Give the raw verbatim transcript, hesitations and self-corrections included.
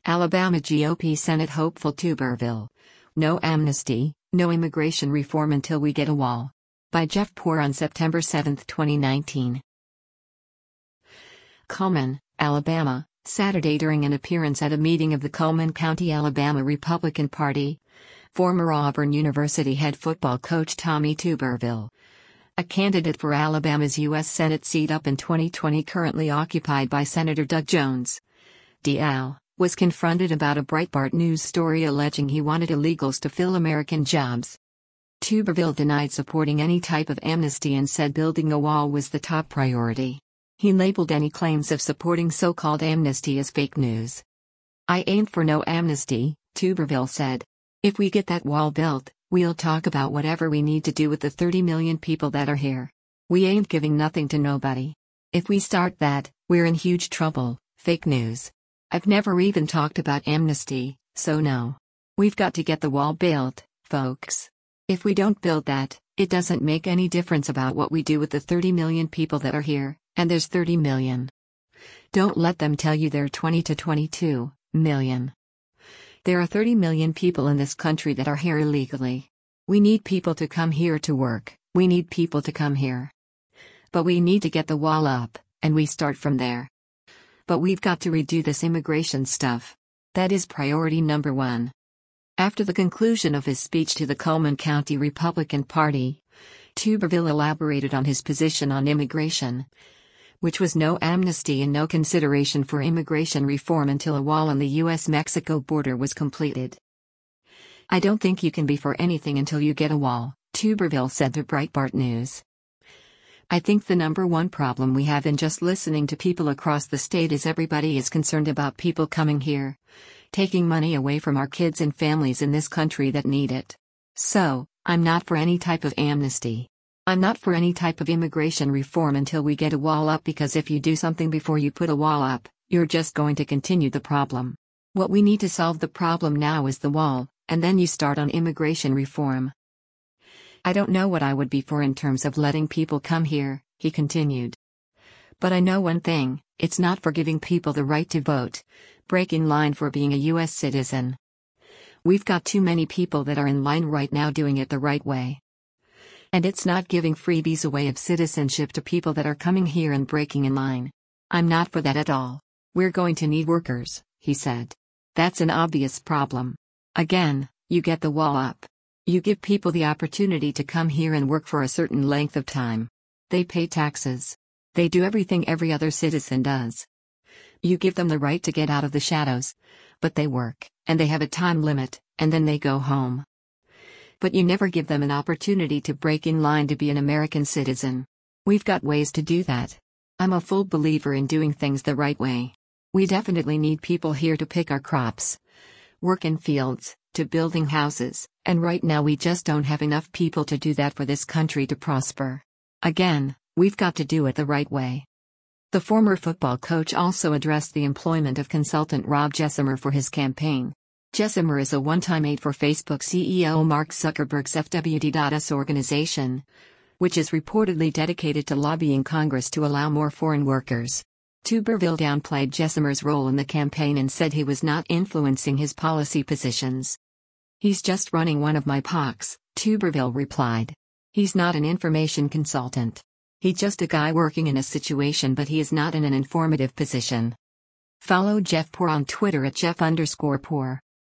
Alabama G O P Senate hopeful Tuberville. No amnesty, no immigration reform until we get a wall. By Jeff Poor on September seventh, twenty nineteen. Cullman, Alabama, Saturday during an appearance at a meeting of the Cullman County, Alabama Republican Party. Former Auburn University head football coach Tommy Tuberville, a candidate for Alabama's U S Senate seat up in twenty twenty, currently occupied by Senator Doug Jones, D L, was confronted about a Breitbart News story alleging he wanted illegals to fill American jobs. Tuberville denied supporting any type of amnesty and said building a wall was the top priority. He labeled any claims of supporting so-called amnesty as fake news. "I ain't for no amnesty," Tuberville said. "If we get that wall built, we'll talk about whatever we need to do with the thirty million people that are here. We ain't giving nothing to nobody. If we start that, we're in huge trouble." Fake news. "I've never even talked about amnesty, so no. We've got to get the wall built, folks. If we don't build that, it doesn't make any difference about what we do with the thirty million people that are here, and there's thirty million. Don't let them tell you there are twenty to twenty-two million. There are thirty million people in this country that are here illegally. We need people to come here to work, we need people to come here. But we need to get the wall up, and we start from there. But we've got to redo this immigration stuff. That is priority number one." After the conclusion of his speech to the Cullman County Republican Party, Tuberville elaborated on his position on immigration, which was no amnesty and no consideration for immigration reform until a wall on the U S Mexico border was completed. "I don't think you can be for anything until you get a wall," Tuberville said to Breitbart News. "I think the number one problem we have in just listening to people across the state is everybody is concerned about people coming here, taking money away from our kids and families in this country that need it. So, I'm not for any type of amnesty. I'm not for any type of immigration reform until we get a wall up, because if you do something before you put a wall up, you're just going to continue the problem. What we need to solve the problem now is the wall, and then you start on immigration reform." "I don't know what I would be for in terms of letting people come here," he continued. "But I know one thing, it's not for giving people the right to vote, breaking line for being a U S citizen. We've got too many people that are in line right now doing it the right way. And it's not giving freebies away of citizenship to people that are coming here and breaking in line. I'm not for that at all. We're going to need workers," he said. "That's an obvious problem. Again, you get the wall up. You give people the opportunity to come here and work for a certain length of time. They pay taxes. They do everything every other citizen does. You give them the right to get out of the shadows. But they work, and they have a time limit, and then they go home. But you never give them an opportunity to break in line to be an American citizen. We've got ways to do that. I'm a full believer in doing things the right way. We definitely need people here to pick our crops, work in fields, to building houses, and right now we just don't have enough people to do that for this country to prosper. Again, we've got to do it the right way." The former football coach also addressed the employment of consultant Rob Jessimer for his campaign. Jessimer is a one-time aide for Facebook C E O Mark Zuckerberg's F W D S organization, which is reportedly dedicated to lobbying Congress to allow more foreign workers. Tuberville downplayed Jessimer's role in the campaign and said he was not influencing his policy positions. "He's just running one of my P O Cs, Tuberville replied. "He's not an information consultant. He's just a guy working in a situation, but he is not in an informative position." Follow Jeff Poor on Twitter at Jeff underscore Poor.